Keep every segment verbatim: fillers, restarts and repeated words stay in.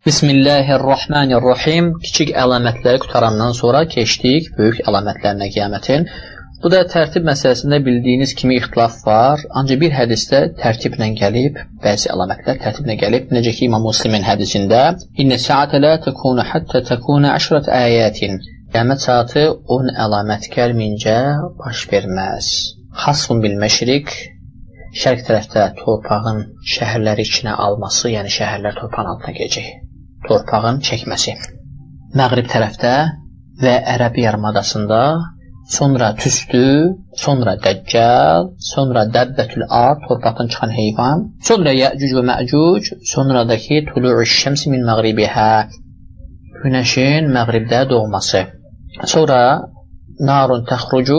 Bismillahirrahmanirrahim. Kiçik əlamətləri qutarandan sonra keçdik böyük əlamətlərinə qiyamətin. Bu da tərtib məsələsində bildiyiniz kimi ixtilaf var. Ancaq bir hədisdə tərtiblə gəlib, bəzi əlamətlər tərtiblə gəlib. Necə ki İmam Müslimin hədisində İnnə səətə lə təkunu həttə təkunu əşrət əyətin. Qiyamət saatı on əlamət gəlməyincə baş verməz. Xasfun bil məşriq, şərq tərəfdə torpağın şəhərləri içinə alması, yəni şəhərlər torpağın altına gələcək. Torpağın çəkməsi. Məğrib tərəfdə və Ərəb yarımadasında, sonra tüstü, sonra Dəccal, sonra Dəbbətül Ard, torpaqdan çıxan heyvan, sonra Yəcuc və Məcuc, sonradakı Tulu'uş şəmsi min məğribihə, günəşin məğribdə doğması. Sonra Narun təxrucu,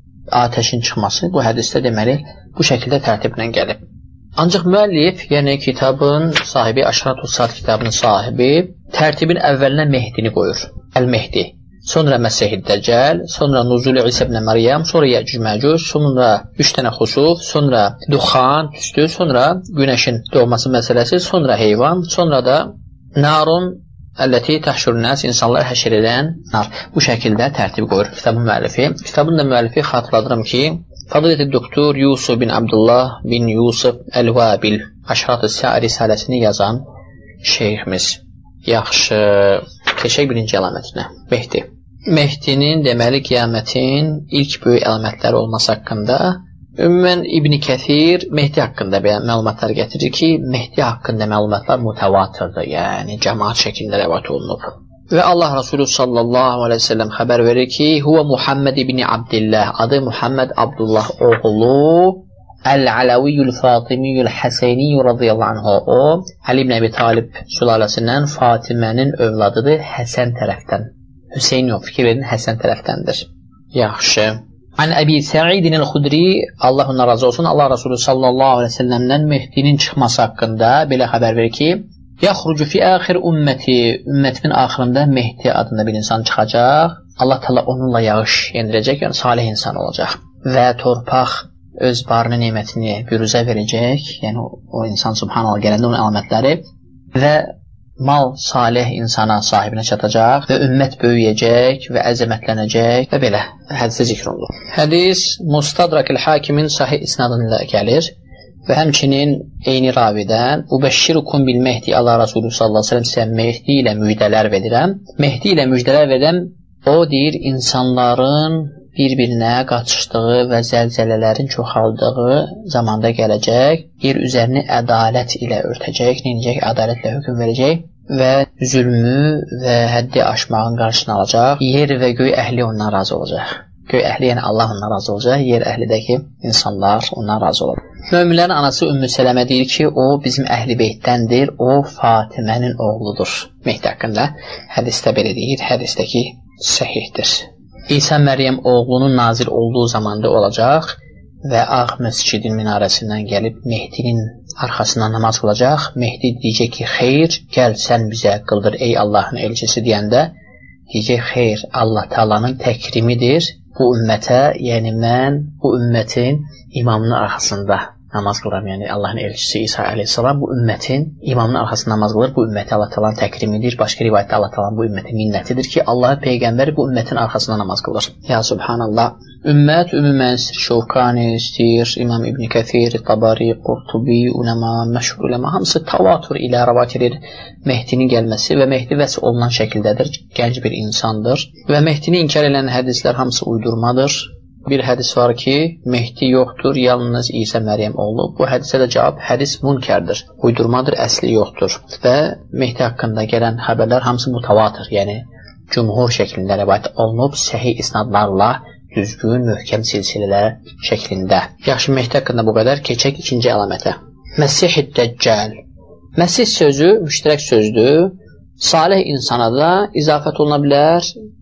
atəşin çıxması. Bu hədisdə deməli bu şəkildə tərtiblə gəlib. Ancaq müəllif, yəni kitabın sahibi, Əşratus Saat kitabının sahibi tərtibin əvvəlinə Mehdini qoyur. Əl-Mehdi. Sonra Məsih Dəccal, sonra Nuzul İsa ibn Məryəm, sonra Yəcuc Məcuc, sonra üç dənə xusuf, sonra duxan, tüstü, sonra günəşin doğması məsələsi, sonra heyvan, sonra da Narun əlləti təhşürünəs, insanlar həşr edən nar. Bu şəkildə tərtib qoyur kitabın müəllifi. Kitabın da müəllifi xatırladıram ki, Fadiləti Doktor Yusuf bin Abdullah bin Yusuf Əl-Vabil Əşrat-ı Sə'a risaləsini yazan şeyximiz. Yaxşı, keçək birinci əlamətinə. Mehdi. Mehdinin deməli qiyamətin ilk böyük əlamətləri olması haqqında ümumən İbn Kəthir Mehdi haqqında məlumatlar gətirir ki, Mehdi haqqında məlumatlar mütəvatirdir, yəni cəmaat şəklində rəvat olunub. Və Allah Resulü sallallahu aleyhi ve sellem xəbər verir ki, Huva Muhammed ibn Abdillah, adı Muhammed Abdullah oğlu, Əl-Alaviyyül Fatimiyyül Həseyniyyü radiyallahu anhu, o, Ali ibn Əbi Talib sülaləsindən Fatimənin övladıdır Həsən tərəfdən. Hüseyin yox, fikir verin, Həsən tərəfdəndir. Yaxşı. Ən Əbi Səidin el-Xudri, Allah ona razı olsun, Allah Resulü sallallahu aleyhi ve sellemdən Mehdinin çıxması haqqında belə xəbər verir ki, Yaxrucu fi axir ümməti, ümmətimin axırında Mehdi adında bir insan çıxacaq. Allah Teala onunla yağış yendirəcək, yəni salih insan olacaq. Və torpaq öz barını, nemətini büruzə verəcək, yəni o, o insan subhanallah gələndə onun əlamətləri və mal salih insana sahibinə çatacaq və ümmət böyüyəcək və əzəmətlənəcək və belə hədisdə zikr olunur. Hədis Mustadrakil Hakimin sahih isnadında gəlir. Və həmçinin eyni ravidən Ubəşşirukum bil Mehdi Allah Resulü sallallahu aleyhi ve sellem sizə Mehdi ilə müjdələr verirəm. Mehdi ilə müjdələr verirəm. O deyir, insanların bir-birinə qaçışdığı və zəlzələlərin çoxaldığı zamanda gələcək. Yer üzərini ədalət ilə örtəcək, neyəcək, ədalətlə hökm verəcək və zülmü və həddi aşmağın qarşısını alacaq. Yer və göy əhli ondan razı olacaq. Göy əhli, yəni Allah ondan razı olacaq, yer əhlidəki insanlar ondan razı olacaq. Möminlərin anası Ümmü Sələmə deyir ki, o bizim əhl-i beytdəndir, o Fatimənin oğludur. Mehdi haqqında hədisdə belə deyir, hədisdəki səhihdir. İsa Məryəm oğlunun nazil olduğu zamanda olacaq və Ağ məscidin minarəsindən gəlib Mehdinin arxasından namaz qılacaq. Mehdi deyəcək ki, xeyr, gəl sən bizə qıldır ey Allahın elçisi deyəndə, deyəcək, xeyr, Allah Taala'nın təkrimidir. Bu ümmətə, yəni mən bu ümmətin imamının arxasında namaz qılıram, yəni Allahın elçisi İsa aleyhissalam bu ümmətin imamının arxasında namaz qılır. Bu ümməti Allah Taala'nın təkrimidir. Başqa rivayətdə Allah Taala'nın bu ümmətin minnətidir ki, Allahın peyğəmbəri bu ümmətin arxasında namaz qılır. Ya subhanallah. Ümmət ümumən Şovkani, istəyir, İmam İbn Kəthir, Tabari, Qurtubi, Uləma, məşhur uləma hamısı tavatur ilə rəvat edir Mehdinin gəlməsi və Mehdi vəsf olunan şəkildədir, gənc bir insandır və Mehdini inkar edən hədislər hamısı uydurmadır. Bir hədis var ki, Mehdi yoxdur, yalnız İsa Məryəm oğlu. Bu hədisə də cavab, hədis münkərdir, uydurmadır, əsli yoxdur və Mehdi haqqında gələn xəbərlər hamısı mutavatir, yəni cümhur şəklində rəvat olunub, səhih isnadlarla düzgün, möhkəm silsilələr şəklində. Yaxşı, Mehdi haqqında bu qədər. Keçək ikinci əlamətə. Məsih Dəccal. Məsih sözü müştərək sözdür. Salih insana da izafət oluna bilər.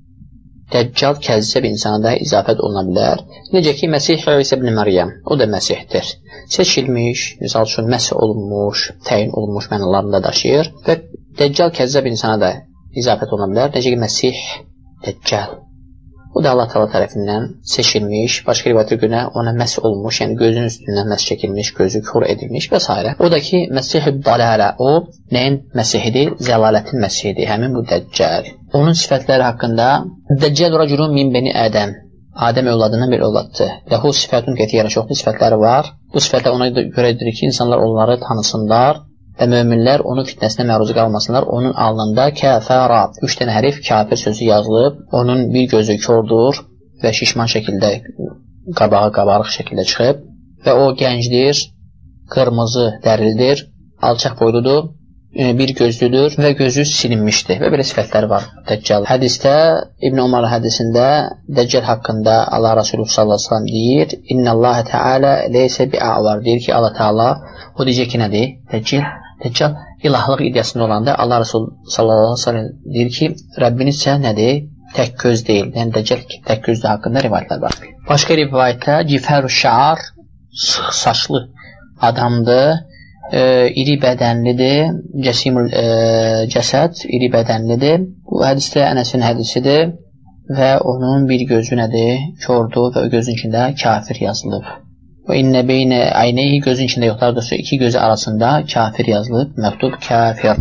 Dəccal kəzzəb insana da izafət oluna bilər. Necə ki, Məsih İsa ibn Məryəm, o da Məsihdir. Seçilmiş, misal üçün məsih olunmuş, təyin olunmuş mənalarında daşıyır və Dəccal kəzzəb insana da izafət oluna bilər. Necə ki, Məsih Dəccal. O da Allah Teala tərəfindən seçilmiş, başqa rivayətə görə ona məs olmuş, yəni gözünün üstündən məs çəkilmiş, gözü kor edilmiş və s. O da ki, Məsih-i Dalalə, o nəyin Məsihidir? Zəlalətin Məsihidir, həmin bu Dəccal. Onun sifətləri haqqında Dəccal rəculun min bəni Ədəm, Adəm övladından bir övladdır. Ləhu sifətun kəthirə, çoxlu sifətləri var. Bu sifətlər ona görədir ki, insanlar onları tanısınlar və möminlər onun fitnəsinə məruz qalmasınlar. Onun alnında kəfərə, üç dənə hərif kafir sözü yazılıb. Onun bir gözü kordur və şişman şəkildə, qabağı qabarıq şəkildə çıxıb və o gəncdir, qırmızı dərilidir, alçaq boyludur, bir gözlüdür və gözü silinmişdir və belə sifətləri var Dəccal. Hədisdə, İbn Ömər hədisində Dəccal haqqında Allah Resulü sallallahu əleyhi və səlləm deyir: "İnnəllaha Teala leysə bi'avar." Deyir ki, Allah Teala o deyəcək ki, nədir? Dəccal, Dəccal ilahlıq iddiasında olanda Allah Resulü sallallahu əleyhi və səlləm deyir ki, Rəbbiniz isə nədir? Tək göz deyil. Yəni Dəccal tək gözdür haqqında rivayətlər var. Başqa rivayətdə Cifəru şəar, sıx saçlı adamdır. E, iri bədənlidir, cəsimül e, cəsəd, iri bədənlidir. Bu hədisdə Ənəsin hədisidir və onun bir gözü nədir? Kordur və o gözün içində kafir yazılıb. Və innə beynə ayneyhi, gözün içində yoxlardır, iki gözü arasında kafir yazılıb, məktub kafir.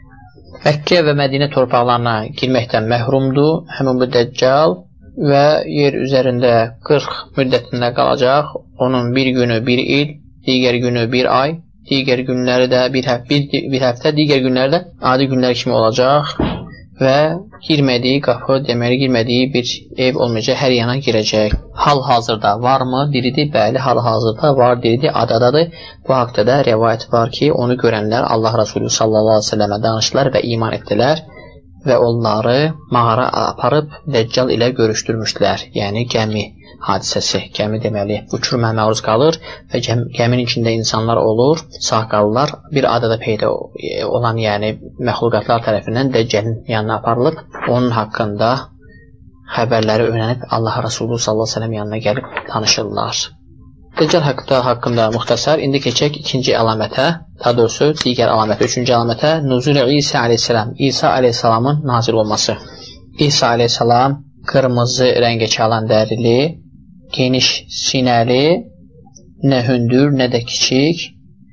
Məkkə və Mədinə torpaqlarına girməkdən məhrumdur həmin bu Dəccal və yer üzərində qırx müddətində qalacaq. Onun bir günü bir il, digər günü bir ay, digər günləri də bir, həf bir, bir həftə, digər günləri də adi günlər kimi olacaq və girmədiyi qapı, deməli girmədiyi bir ev olmayacaq, hər yana girəcək. Hal-hazırda varmı? Diridir, bəli, hal-hazırda var, diridir, adadadır. Bu haqda da rəvayət var ki, onu görənlər Allah Resulü sallallahu əleyhi və səlləmə danışdılar və iman etdilər və onları mağara aparıb Dəccal ilə görüşdürmüşdülər, yəni gəmi hadisəsi, gəmi deməli uçuruma məruz qalır və gəminin içində insanlar olur, sağ qalırlar, bir adada peyda olan, yəni məxluqatlar tərəfindən Dəccalin yanına aparılıb, onun haqqında xəbərləri öyrənib Allah Resulü sallallahu əleyhi və səlləm yanına gəlib tanışırlar. Dəccal haqqında, haqqında müxtəsər, indi keçək ikinci əlamətə, daha doğrusu digər əlamətə, üçüncü əlamətə, Nuzul İsa əleyhissalam, İsa əleyhissalamın nazil olması. İsa əleyhissalam qırmızı rəngə çalan dərili, geniş sinəli, nə hündür, nə də kiçik,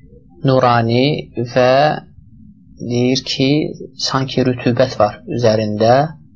nurani və deyir ki, sanki rütubət var üzərində,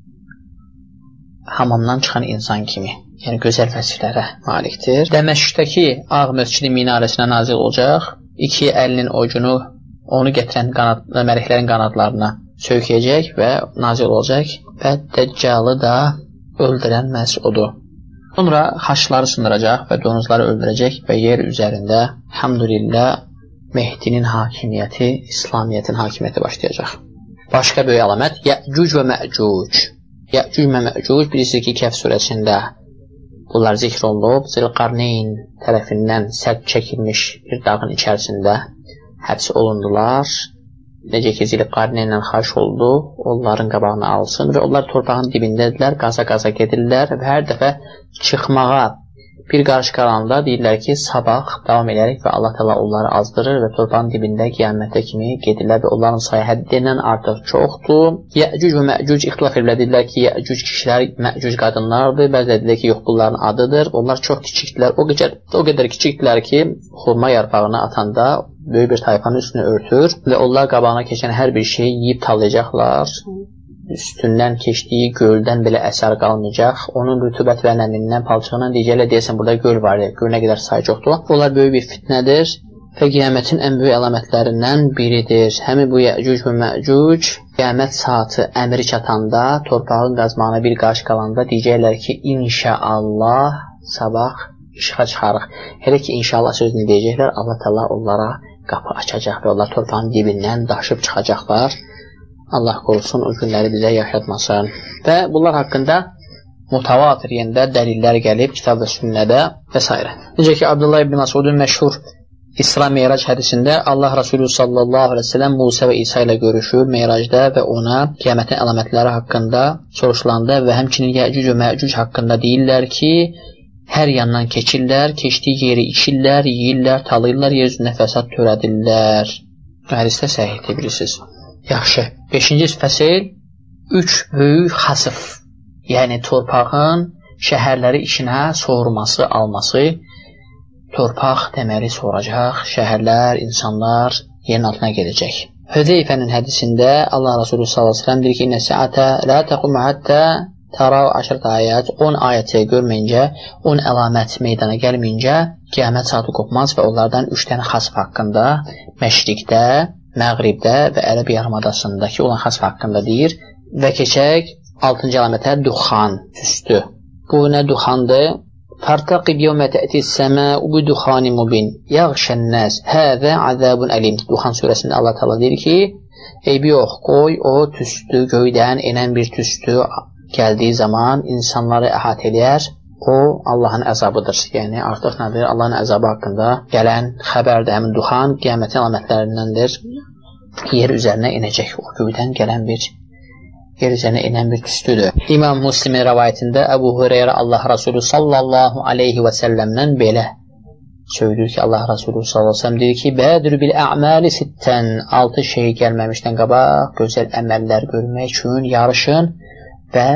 hamamdan çıxan insan kimi, yəni gözəl vəsiflərə malikdir. Dəməşqdəki Ağ Məscidi minarəsinə nazil olacaq, iki əlinin ucunu onu gətirən qanad, mələklərin qanadlarına söykəyəcək və nazil olacaq və Dəccalı da öldürən məhz odur. Sonra xaçları sındıracaq və donuzları öldürəcək və yer üzərində hamdülillah Mehdinin hakimiyyəti, İslamiyyətin hakimiyyəti başlayacaq. Başqa böyük əlamət Yəcuc və Məcuc. Yəcuc və Məcuc bilirsiniz ki, Kəhf surəsində bunlar zikr olunub. Zilqarneyn tərəfindən sədd çəkilmiş bir dağın içərisində həbs olundular. Necə ki, Zilqarneynlə xaş oldu, onların qabağını alsın və onlar torpağın dibindədirlər, qaza-qaza gedirlər və hər dəfə çıxmağa bir qarış qalanda deyirlər ki, sabah davam edərək və Allah təala onları azdırır və torpağın dibində qiyamətə kimi gedirlər və onların sayı həddindən artıq çoxdur. Yəcuc və Məcuc ixtilaf ediblər, deyirlər ki, Yəcuc kişilər, Məcuc qadınlardır, bəziləri deyirlər ki, yox, bunların adıdır. Onlar çox kiçikdilər, o qədər, o qədər kiçikdilər ki, xurma yarpağını atanda böyük bir tayfanın üstünü örtür və onlar qabağına keçən hər bir şeyi yeyib talayacaqlar. Üstündən keçdiyi göldən belə əsər qalmayacaq. Onun rütubət və nəmindən, palçığından deyəcəklər, deyəsən burada göl var, göl nə qədər sayı çoxdur. Onlar böyük bir fitnədir və qiyamətin ən böyük əlamətlərindən biridir. Həmin bu Yəcuc və Məcuc qiyamət saatı əmri çatanda, torpağın qazmağına bir qarış qalanda deyəcəklər ki, inşaallah sabah işığa çıxarıq. Hələ ki, inşallah sözünü deyəcəklər, Allah təala onlara qapı açacaq və onlar torpağın dibindən daşıb çıxacaqlar. Allah qorusun, o günləri bizə yaşatmasın. Və bunlar haqqında mutavatir, yəni də dəlillər gəlib kitab və sünnədə və s. Necə ki, Abdullah ibn Məsudun məşhur İsra Meyraj hədisində Allah Resulü sallallahu əleyhi və səlləm Musa və İsa ilə görüşür Meyrajda və ona qiyamətin əlamətləri haqqında soruşulanda və həmçinin Yəcuc və Məcuc haqqında deyirlər ki, hər yandan keçirlər, keçdiyi yeri içirlər, yeyirlər, talayırlar, yer üzündə fəsad törədirlər. Hədisdə səhihdir, bilirsiniz. Yaxşı, beşinci fəsil, üç böyük xasıf, yəni torpağın şəhərləri içinə soğurması, alması, torpaq deməli soğuracaq, şəhərlər, insanlar yerin altına gedəcək. Hüzeyfənin hədisində Allah Resulü sallallahu əleyhi və səlləm deyir ki, "İnne saate la taqumu hatta tarav aşrat ayat." on ayəti görməyincə, on əlamət meydana gəlməyincə qiyamət saatı qopmaz və onlardan üç dənə xasf haqqında məşriqdə, məğribdə və Ərəb yarımadasındakı olan xasf haqqında deyir və keçək altıncı əlamətə duxan, tüstü. Bu nə duxandır? Fartaqib yawma ta'ti as-sama'u bi duxanin mubin yaghshan-nas hada azabun alim. Duxan surəsində Allah Taala deyir ki, eybi yox, qoy o tüstü, göydən enən bir tüstü gəldiyi zaman insanları əhatə eləyər. O Allahın əzabıdır. Yəni artıq nədir? Allahın əzabı haqqında gələn xəbərdə həmin duxan qiyamətin əlamətlərindəndir. Yer üzərinə enəcək. O göydən gələn bir yer üzərinə enən bir tüstüdür. İmam Müslimin rivayətində Əbu Hüreyrə Allah Resulü sallallahu aleyhi və səlləmdən belə söylüyor ki, Allah Resulü sallallahu aleyhi və səlləm deyir ki, "Bədir bil a'mali sitten." altı şey gəlməmişdən qabaq gözəl əməllər görmək üçün yarışın və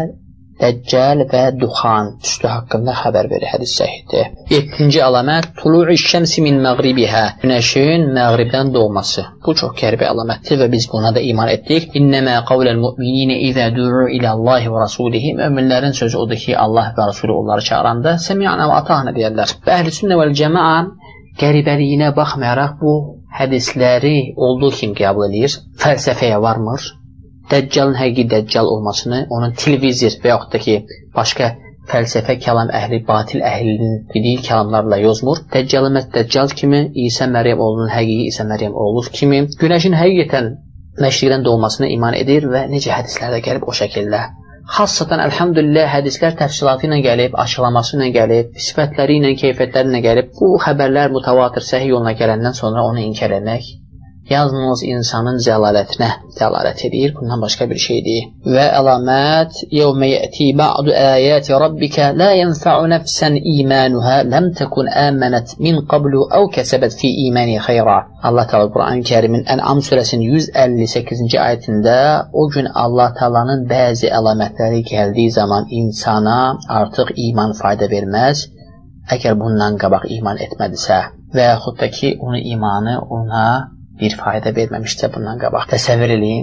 Dəccal və duxan, tüstü haqqında xəbər verir, hədis səhihdir. yeddinci əlamət tulu'u şəmsi min məğribihə. Günəşin məğribdən doğması. Bu çox qəribə əlamətdir və biz buna da iman etdik. İnnəmə qavləl mu'minina izə du'u ilallahi və rasulihi. Möminlərin sözü odur ki, Allah və Rasulü onları çağıranda səmi'na və ata'na deyirlər. Və əhl-i-sünnə vəl-cəmaə qəribəliyinə baxmayaraq bu hədisləri olduğu kimi qəbul edir. Fəlsəfəyə varmır. Dəccalın həqiqi dəccal olmasını, onun televizor və yaxud da ki, başqa fəlsəfə kəlam əhli, batil əhlinin dediyi kəlamlarla yozmur. Dəccalın məhz dəccal kimi, İsa Məryəm oğlunun həqiqi İsa Məryəm oğlu kimi günəşin həqiqətən məşriqdən doğmasına iman edir və necə hədislərdə gəlib o şəkildə. Xassatan, əlhamdülillah, hədislər təfsilatı ilə gəlib, açıqlaması ilə gəlib, sifətləri ilə, keyfiyyətləri ilə gəlib. Bu xəbərlər mutavatir, səhih yoluna gələndən sonra onu inkar etmək yalnız insanın zəlalətinə dəlalət edir. Bundan başqa bir şey deyil. Və əlamət yevmə yəti ba'du ayati rabbika la yanfa'u nafsan imanuha lam takun amanat min qablu aw kasabat fi imani xeyra. Allah Teala Quran-Kərimin Ən'am surəsinin yüz əlli səkkizinci ayətində o gün Allah Teala'nın bəzi əlamətləri gəldiyi zaman insana artıq iman fayda verməz, əgər bundan qabaq iman etmədisə və yaxud da ki, onun imanı ona bir fayda verməmişsə bundan qabaq. Təsəvvür eləyin,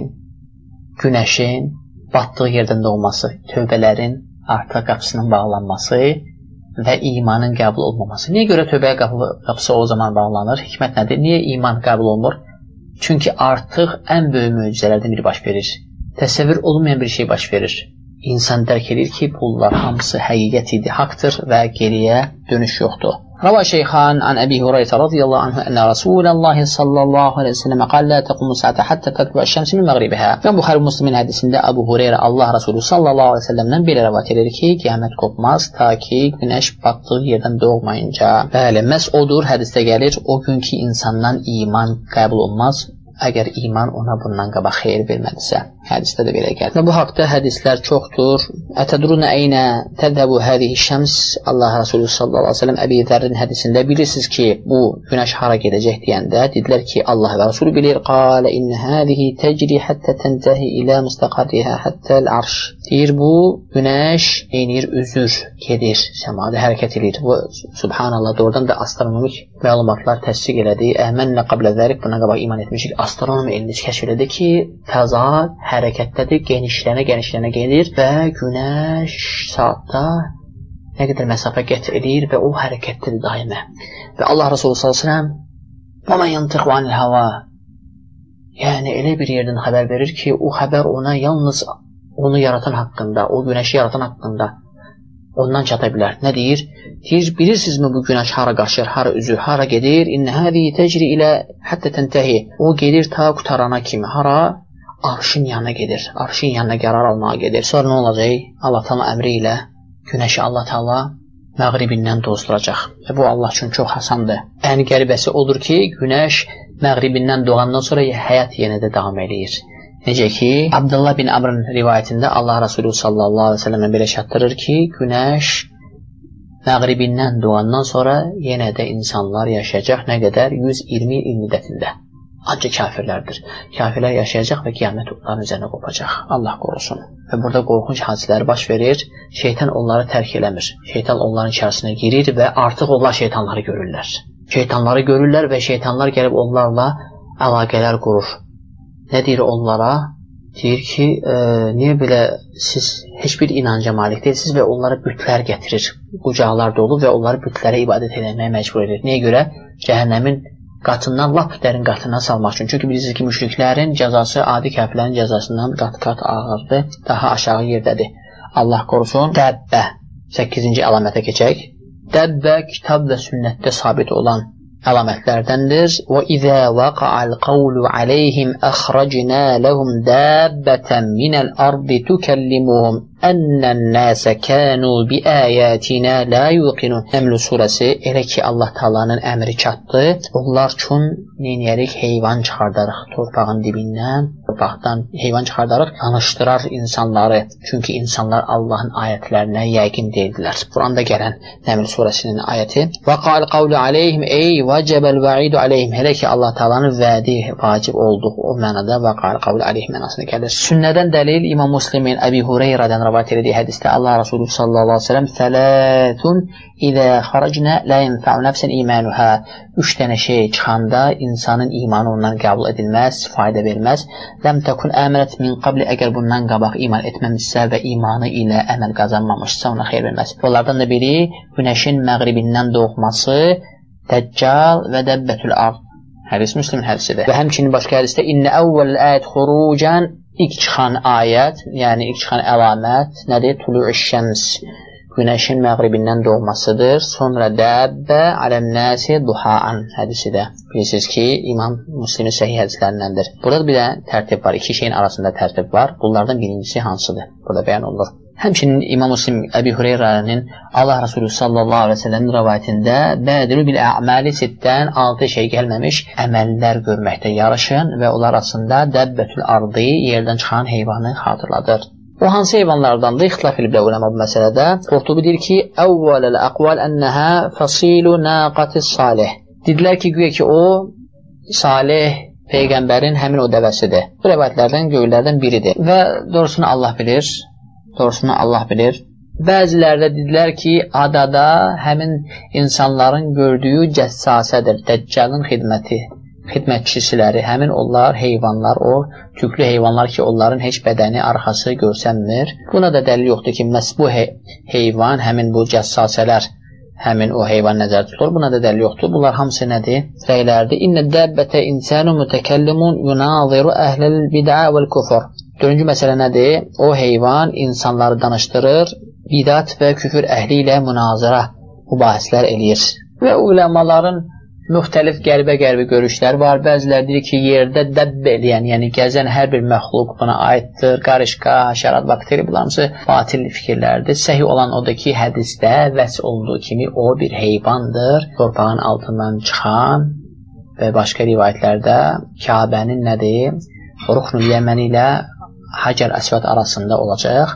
günəşin batdığı yerdən doğması, tövbələrin artıq qapısının bağlanması və imanın qəbul olmaması. Niyə görə tövbəyə qapısı o zaman bağlanır? Hikmət nədir? Niyə iman qəbul olmur? Çünki artıq ən böyük möcüzələrdən biri baş verir. Təsəvvür olunmayan bir şey baş verir. İnsan dərk edir ki, bunlar hamısı həqiqət idi, haqdır və geriyə dönüş yoxdur. Rava Şeyxan an Əbi Hurayra radiyallahu anhu ənə Rasulullah sallallahu aleyhi ve sellem qal la taqumu saate hatta tatlu'a şəmsi min məğribihə. Və Buxari Müslimin hədisində Əbu Hurayra Allah Resulü sallallahu aleyhi ve sellemdən belə rivayət edir ki, qiyamət qopmaz ta ki günəş batdığı yerdən doğmayınca. Bəli, məhz odur, hədisdə gəlir, o gün ki insandan iman qəbul olmaz, əgər iman ona bundan qabaq xeyir vermədisə. Hədisdə də belə gəlir. Və bu haqda hədislər çoxdur. Ətədrunə əynə təzəbu hədihi şəms. Allah Resulü sallallahu aleyhi ve sellem Əbi Zərrin hədisində bilirsiniz ki, bu günəş hara gedəcək deyəndə dedilər ki, Allah və Resulü bilir. Qalə innə hədihi təcri həttə təntəhi ilə müstəqarrihə həttəl arş. Deyir, bu günəş eynir, üzür, gedir, səmada hərəkət edir. Bu, subhanallah, doğrudan da astronomik məlumatlar təsdiq elədi. Əmənlə qablə zərik, buna qabaq iman etmişik. Astronomi elini kəşf elədi ki, fəza hərəkətdədir, genişlənə, genişlənə gedir və günəş saatda nə qədər məsafə qət edir və o hərəkətdədir daimə. Və Allah Resulü sallallahu aleyhi ve sellem وَمَنْ يَنْتِقُ عَنِ الْهَوَى Yəni, elə bir yerdən xəbər verir ki, o xəbər ona yalnız onu yaratan haqqında, o günəşi yaratan haqqında ondan çata bilər. Nə deyir? Deyir, bilirsinizmi bu günəş hara qaçır, hara üzür, hara gedir? İnnə hədihi təcri ilə həttə təntəhi. O gedir ta qutarana kimi. Hara? Arşın yanına gedir. Arşın yanına qərar almağa gedir. Sonra nə olacaq? Allah Teala əmri ilə günəşi Allah Teala məğribindən dozduracaq. Və bu Allah üçün çox asandır. Ən qəribəsi odur ki, günəş məğribindən doğandan sonra həyat yenə də davam edir. Necə ki, Abdullah bin Amr'ın rivayətində Allah Resulü sallallahu aleyhi ve sellemə belə çatdırır ki, günəş məğribindən doğandan sonra yenə də insanlar yaşayacaq nə qədər? yüz iyirmi il müddətində. ancaq kafirlərdir. Kafirlər yaşayacaq və qiyamət onların üzərinə qopacaq. Allah qorusun. Və burada qorxunc hadisələr baş verir. Şeytan onları tərk eləmir. Şeytan onların içərisinə girir və artıq onlar şeytanları görürlər. Şeytanları görürlər və şeytanlar gəlib onlarla əlaqələr qurur. Nə deyir onlara? Deyir ki, e, niyə belə siz heç bir inanca malik deyilsiniz və onlara bütlər gətirir. Qucaqlar dolu və onları bütlərə ibadət etməyə məcbur edir. Niyə görə? Cəhənnəmin qatından, lap dərin qatından salmaq üçün. Çünki bilirsiniz ki, müşriklərin cəzası adi kafirlərin cəzasından qat-qat ağırdır, daha aşağı yerdədir. Allah qorusun. Dəbbə. səkkizinci əlamətə keçək. Dəbbə kitab və sünnətdə sabit olan əlamətlərdəndir. Və izə vaqa'al qawlu aleyhim əxracna lehum dabbatan minəl ardı tukellimuhum ənnən nəsə kənu bi ayatina la yuqinun. Nəml surəsi. Elə ki Allah Taala'nın əmri çatdı, onlar üçün neyniyərik? Heyvan çıxardarıq torpağın dibindən, torpaqdan heyvan çıxardarıq, danışdırar insanları. Çünki insanlar Allahın ayətlərinə yəqin deyildilər. Quranda gələn Nəml surəsinin ayəti. Vaqa'al qawlu aleyhim ey vəcəbəl vəidu aleyhim. Elə ki Allah Taala'nın vədi vacib olduq. O mənada vaqa'al qawlu aleyhim mənasına gəlir. Sünnədən dəlil İmam Müslimin Əbi Hureyrədən rivayət etdiyi hədisdə Allah Resulü sallallahu əleyhi və səlləm "Fəlatun izə xaracna la yenfa'u nefsen imanuha." Üç dənə şey çıxanda insanın imanı ondan qəbul edilməz, fayda verməz. Ləm təkun əmələt min qabli, əgər bundan qabaq iman etməmişsə və imanı ilə əməl qazanmamışsa ona xeyir verməz. Onlardan da biri günəşin məğribindən doğması, Dəccal və Dəbbətül Ard. Hədis Müslim hədisidir. Və həmçinin başqa hədisdə İnnə əvvəl əyət xurucan, ilk çıxan ayət, yəni ilk çıxan əlamət nədir? Tulu'uş şəms, günəşin məğribindən doğmasıdır. Sonra Dəbbə alənnəsi duhaan hədisidir. Bilirsiniz ki, İmam Müslimin səhih hədislərindəndir. Burada bir də tərtib var, iki şeyin arasında tərtib var. Bunlardan birincisi hansıdır? Burada bəyan olunur. Həmçinin İmam Müslim Əbi Hureyrənin Allah Resulü sallallahu aleyhi ve sellem'in rivayətində bədiru bil ə'məli sittən altı şey gəlməmiş əməllər görməkdə yarışın və onlar arasında Dəbbətül Ardı, yerdən çıxan heyvanı xatırladır. O hansı heyvanlardandır? İxtilaf ediblər uləma bu məsələdə. Qurtubi deyir ki, əvvələl əqval ənəhə fəsilu naqatis salih. Dedilər ki, güya ki o Salih Peyğəmbərin həmin o dəvəsidir. Bu rivayətlərdən, göylərdən biridir. Və doğrusunu Allah bilir. Doğrusunu Allah bilir. Bəziləri də dedilər ki, adada həmin insanların gördüyü cəssasədir, Dəccalın xidməti, xidmətçisiləri, həmin onlar heyvanlar, o tüklü heyvanlar ki, onların heç bədəni, arxası görsənmir. Buna da dəlil yoxdur ki, məhz bu hey heyvan, həmin bu cəssasələr, həmin o heyvan nəzər tutulur. Buna da dəlil yoxdur. Bunlar hamısı nədir? Rəylərdir. İnnə dəbbətə insanu mütəkəllimun yunaziru əhləl bid'a vəl kufr. Dördüncü məsələ nədir? O heyvan insanları danışdırır, bidat və küfür əhli ilə münazara, mübahislər eləyir. Və uləmaların müxtəlif qəribə-qəribə görüşlər var. Bəzilər deyir ki, yerdə dəbb eləyən, yəni gəzən hər bir məxluq buna aiddir. Qarışqa, həşərat, bakteri, bunlar hamısı batil fikirlərdir. Səhih olan odur ki, hədisdə vəs olduğu kimi o bir heyvandır, torpağın altından çıxan və başqa rivayətlərdə Kəbənin nədir? Ruknul Yəməni ilə Hacər Əsvəd arasında olacaq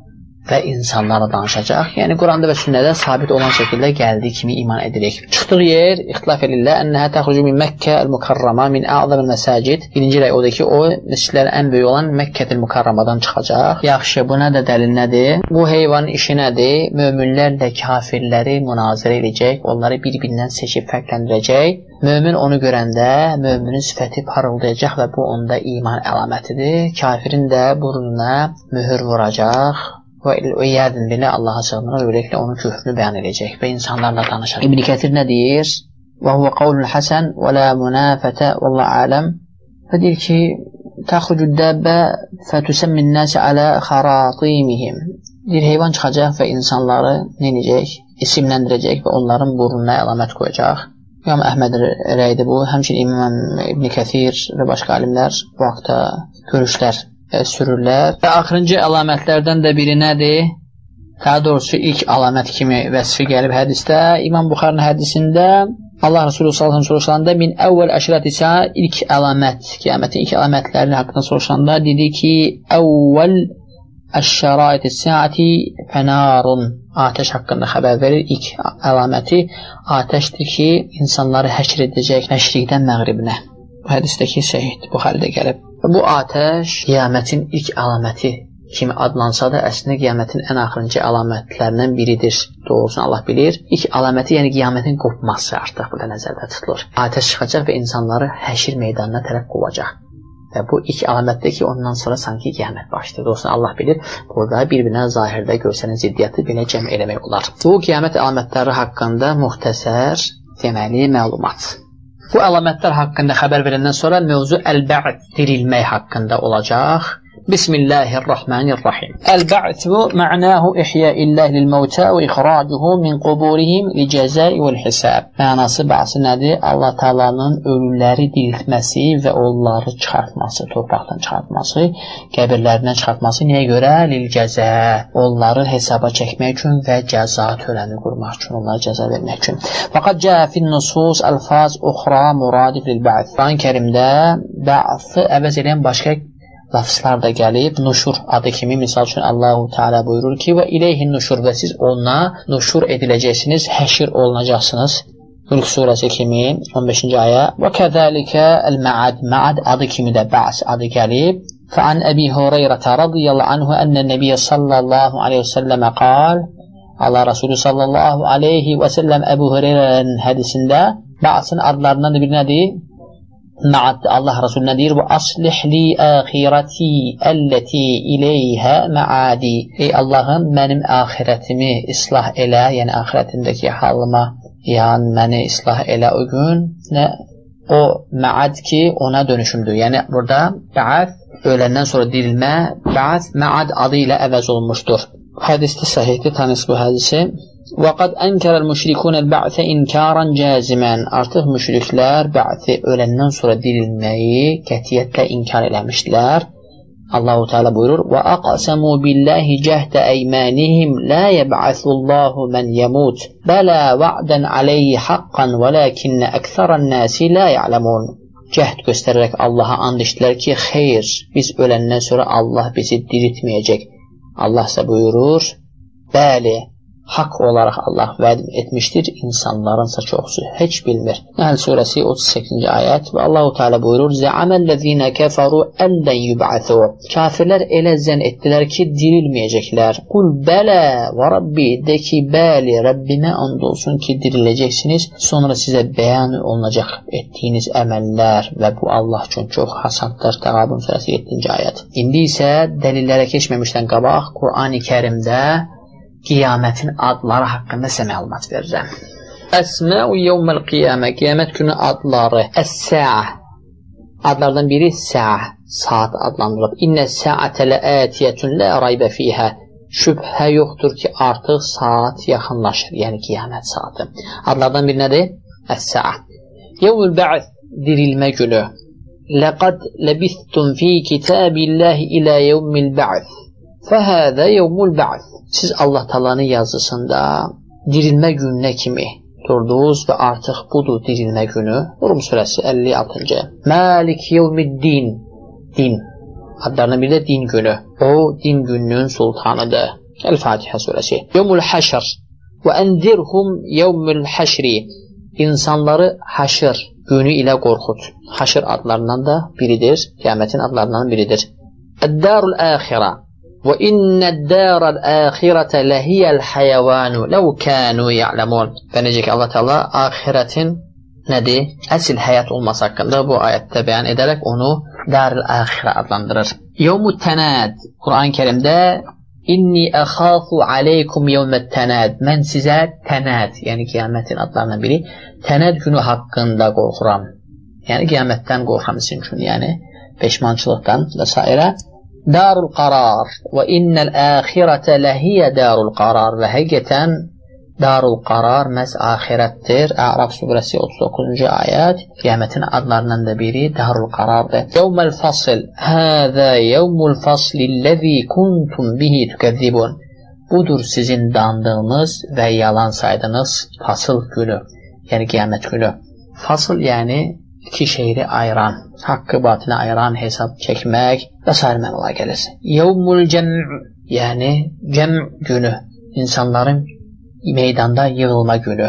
və insanlarla danışacaq. Yəni, Quranda və sünnədə sabit olan şəkildə gəldiyi kimi iman edirik. Çıxdığı yer, ixtilaf edirlər, ənəhə təxrucu min Məkkə el-Mukarrama min a'zamil məsəcid. Birinci rəy odur ki, o məscidlərin ən böyük olan Məkkətil Mukarramadan çıxacaq. Yaxşı, buna da dəlil nədir? Bu heyvanın işi nədir? Möminlərlə kafirləri münazirə edəcək, onları bir-birindən seçib fərqləndirəcək. Mömin onu görəndə möminin sifəti parıldayacaq və bu onda iman əlamətidir. Kafirin də burnuna mühür vuracaq və iyyədin bilə Allaha sığınır, öyləliklə onun küfrünü bəyan edəcək və insanlarla danışacaq. İbn Kəthir nə deyir? Və huvə qavlul həsən və la münafətə vəllah aləm. Və deyir ki, təxrucud dəbbə fətüsəmmin nəsi alə xaratimihim. Bir heyvan çıxacaq və insanları neyəcək? İsimləndirəcək və onların burnuna əlamət qoyacaq. İmam Əhməd rəydi bu. Həmçinin İmam İbn Kəthir və başqa alimlər bu haqda görüşlər e, sürürlər. Və axırıncı əlamətlərdən də biri nədir? Daha doğrusu ilk əlamət kimi vəsfi gəlib hədisdə. İmam Buxarinin hədisində Allah Resulü sallallahu əleyhi və səlləm soruşanda min əvvəl əşrət isə ilk əlamət, qiyamətin ilk əlamətləri haqqında soruşanda dedi ki, əvvəl əş-şərait əs-səati fənarun. Atəş haqqında xəbər verir. İlk əlaməti atəşdir ki, insanları həşr edəcək məşriqdən məğribinə. Bu hədisdəki səhih Buxaridə gəlib. Bu atəş qiyamətin ilk əlaməti kimi adlansa da, əslində qiyamətin ən axırıncı əlamətlərindən biridir. Doğrusunu Allah bilir. İlk əlaməti, yəni qiyamətin qopması artıq burada nəzərdə tutulur. Atəş çıxacaq və insanları həşir meydanına tərəf qovacaq. Və bu ilk əlamətdir ki, ondan sonra sanki qiyamət başlayır. Doğrusunu Allah bilir. Burada bir-birinə zahirdə görsənən ziddiyyatı belə cəm eləmək olar. Bu qiyamət əlamətləri haqqında müxtəsər deməli məlumat. Bu əlamətlər haqqında xəbər verəndən sonra mövzu əl-bə'd, dirilmək haqqında olacaq. Bismillahirrahmanirrahim. Əl-bə'du mə'nahu ihya'illah lil-mawta və ixracuhu min quburihim li-cəzai vəl-hisab. Mənası bə'si nədir? Allah Taala'nın ölüləri diriltməsi və onları çıxartması, torpaqdan çıxartması, qəbirlərindən çıxartması niyə görə? Lil-cəza. Onları hesaba çəkmək üçün və cəza törəni qurmaq üçün, onlara cəza vermək üçün. Fəqad cəə fin-nusus alfaz uxra muradif lil-bə'd. Quran-Kərimdə bə'si əvəz edən başqa lafızlar da gəlib, nuşur adı kimi, misal üçün Allahu Teala buyurur ki, və ileyhin nuşur, və siz ona nuşur ediləcəksiniz, həşir olunacaqsınız. Mülk surəsi kimi, on beşinci ayə. Və kəzəlikə əl-mə'ad, mə'ad adı kimi də bə's adı gəlib. Fəan Əbi Hüreyrətə radiyallahu anhu ənə nəbiyyə sallallahu aleyhi və səlləmə qal, Allah Resulü sallallahu aleyhi və səlləm Əbu Hüreyrənin hədisində bə'sin adlarından da bir nədir? Ma'ad, Allah Resulü nə deyir? Və aslih li axirati əlləti iləyhə ma'adi. Ey Allahım, mənim axirətimi islah elə, yəni axirətimdəki halıma, yəni məni islah elə o gün, nə? O ma'ad ki, ona dönüşümdür. Yəni burada bə'ath, öləndən sonra dirilmə, bə'ath, ma'ad adı ilə əvəz olunmuşdur. Hədisdə səhihdir, tanısı bu hədisi. وَقَدْ أَنْكَرَ الْمُشْرِكُونَ الْبَعْثَ إِنْكَارًا جَازِمًا. Artıq müşriklər bə'thi öləndən sonra dirilməyi qətiyyətlə inkar eləmişdilər. Allahu Teala buyurur: وَأَقْسَمُوا بِاللَّهِ جَهْدَ أَيْمَانِهِمْ لَا يَبْعَثُ اللَّهُ مَنْ يَمُوتُ بَلَى وَعْدًا عَلَيْهِ حَقًّا وَلَكِنَّ أَكْثَرَ النَّاسِ لَا يَعْلَمُونَ. Cəhd göstərərək Allaha and içdilər ki, xeyr, biz öləndən sonra Allah bizi diriltməyəcək. Allah isə buyurur: bəli, haqq olaraq Allah vəd etmişdir, insanlarınsa çoxsu heç bilmir. Nəhl surəsi otuz səkkizinci ayət. Və Allahu Teala buyurur: "Zə'amellezîne keferu ellen yub'asu." Kafirlər elə zənn etdilər ki, dirilməyəcəklər. Qul bələ və rabbi, de ki, bəli, Rəbbimə and olsun ki, diriləcəksiniz. Sonra sizə bəyan olunacaq etdiyiniz əməllər və bu Allah üçün çox hasandır. Təğabun surəsi yeddinci ayət. İndi isə dəlillərə keçməmişdən qabaq Qur'an-ı Kərimdə qiyamətin adları haqqında sizə məlumat verirəm. Əsma'u yevməl qiyamə, qiyamət günü adları. Əs-sə'ə, adlardan biri sə'ə, saat adlandırılıb. İnnə sə'ətə ləətiyyətun lə raybə fiyhə, şübhə yoxdur ki, artıq saat yaxınlaşır, yəni qiyamət saatı. Adlardan biri nədir? Əs-sə'ə. Yevmül bə'th, dirilmə günü. Ləqad ləbistum fi kitabillahi ilə yevmil bə'th, fəhədə yevmül bə'th. Siz Allah Taala'nın yazısında dirilmə gününə kimi durdunuz və artıq budur dirilmə günü. Rum surəsi əlli altıncı. Malik yevmiddin, din. Adlarından biri də din günü. O, din gününün sultanıdır. El-Fatihə surəsi. Yevmul haşr və ənzirhum yevmul haşri. İnsanları haşr günü ilə qorxut. Haşr adlarından da biridir. Qiyamətin adlarından biridir. Əd-darul əxirə. وَإِنَّ الدَّارَ الْآخِرَةَ لَهِيَ الْحَيَوَانُ لَوْ كَانُوا يَعْلَمُونَ. Və necə ki, Allah Teala axirətin nədir? Əsl həyat olması haqqında bu ayətdə bəyan edərək onu Dar-ül Axirə adlandırır. Yevmut Tənad, Quran-ı Kərimdə İnni əxafu aleykum yevmət tənad. Mən sizə tənad, yəni qiyamətin adlarından biri, tənad günü haqqında qorxuram. Yəni qiyamətdən qorxuram sizin üçün, yəni peşmançılıqdan və s. Darul qarar və innəl əxirətə ləhiyyə darul qarar. Və həqiqətən darul qarar məhz axirətdir. Əraf surəsi otuz doqquzuncu ayət. Qiyamətin adlarından da biri darul qarardır. Yevməl fasl, həzə yevmul faslilləzi kuntum bihi tükəzzibun. Budur sizin dandığınız və yalan saydığınız fasıl günü, yəni qiyamət günü. Fasıl yəni iki şehri ayıran, haqqı batını ayıran, hesab çəkmək və s. mənalara gəlir. Yevmul cəm', yəni cəm' günü, insanların meydanda yığılma günü.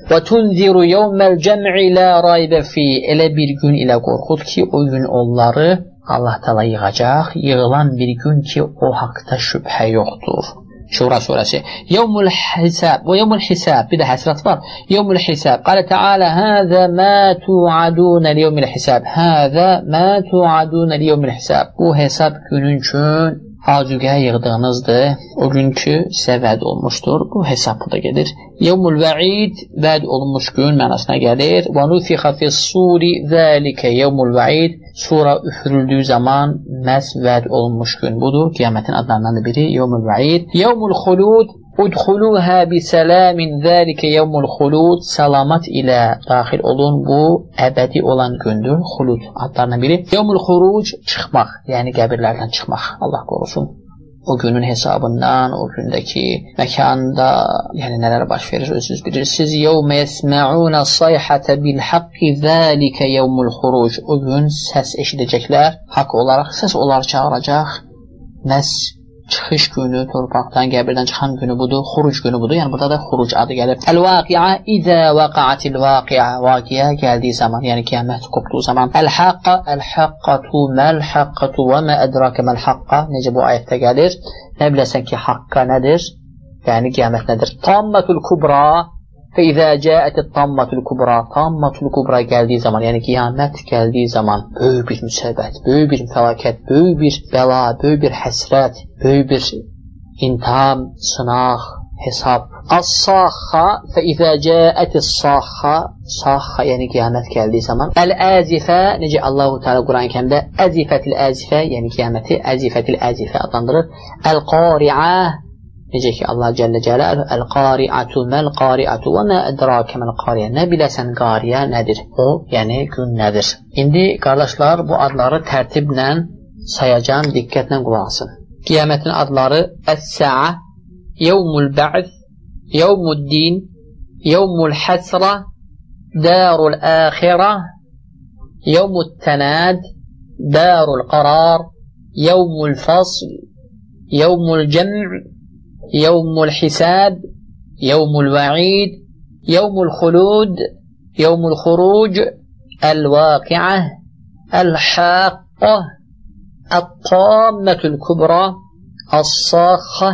Və tunziru yevməl cəm'i la raybə fi. Elə bir gün ilə qorxud ki, o gün onları Allah Teala yığacaq, yığılan bir gün ki, o haqda şübhə yoxdur. Şura surəsi. Yevmul hisab. Və yevmul hisab. Bir də həsrət var. Yevmul hisab. Qalə Teala həzə mə tu'adunə liyevmil hisab. Həzə mə tu'adunə liyevmil hisab. Bu hesab günün üçün acüqə yığdığınızdır. O günkü sizə vəd olmuşdur. Bu hesab burada gedir. Yevmul vəid, vəd olunmuş gün mənasına gəlir. Və nufixə fis-suri zəlikə yevmul vəid. Sura üfürüldüyü zaman məhz vəd olunmuş gün budur. Qiyamətin adlarından biri yevmul vəid. Yevmul xulud, udxuluhə bisəlamin zəlikə yevmul xulud. Salamat ilə daxil olun, bu əbədi olan gündür. Xulud adlarından biri. Yevmul xuruc, çıxmaq, yəni qəbirlərdən çıxmaq. Allah qorusun. O günün hesabından, o gündəki məkanda, yəni nələr baş verir, özünüz bilirsiniz. Yevmə yesmə'unə sayhətə bil-haqqi zəlikə yevmul xuruc. O gün səs eşidəcəklər, haqq olaraq səs onları çağıracaq. Məhz çıxış günü, torpaqdan, qəbirdən çıxan günü budur, xuruc günü budur. Yəni burada da xuruc adı gəlir. Əl-vaqi'a izə vaqa'atil-vaqi'a. Vaqi'a gəldiyi zaman, yəni qiyamət qopduğu zaman. Əl-haqqa, əl-haqqatu, məl-haqqatu və mə ədrakə məl-haqqa. Necə bu ayətdə gəlir? Nə biləsən ki, haqqa nədir? Yəni qiyamət nədir? Tammatul-kubra fə izə cəətit-tammatul-kubra. Tammatul-kubra gəldiyi zaman, yəni qiyamət gəldiyi zaman böyük bir müsəbbət, böyük bir fəlakət, böyük bir bəla, böyük bir həsrət, böyük bir intiham, sınaq, hesab. As-saxxa fə izə cəətis-saxxa. Saxxa, yəni qiyamət gəldiyi zaman. Əl-əzifə, necə Allah-u Teala Quran-ı Kərimdə əzifətil-əzifə, yəni qiyaməti əzifətil-əzifə adlandırır. Əl-qari'a, necə ki Allah Cəllə Cəlaluhu əl-qari'atu məl-qari'atu və mə ədrakə məl-qari'a. Nə biləsən qari'a nədir? O, yəni gün nədir? İndi qardaşlar bu adları tərtiblə sayacağım, diqqətlə qulaq asın. Qiyamətin adları əs-sə'a, yevmul bə'z, yevmuddin, yevmul həsra, darul əxirə, yevmut tənad, darul qarar, yevmul fasl, yevmul cəm', يوم الحساب يوم الوعيد يوم الخلود يوم الخروج الواقعة الحاقة الطامة الكبرى الصاخة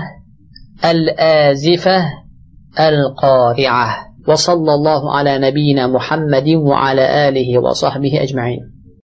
الآزفة القارعة وصلى الله على نبينا محمد وعلى آله وصحبه أجمعين.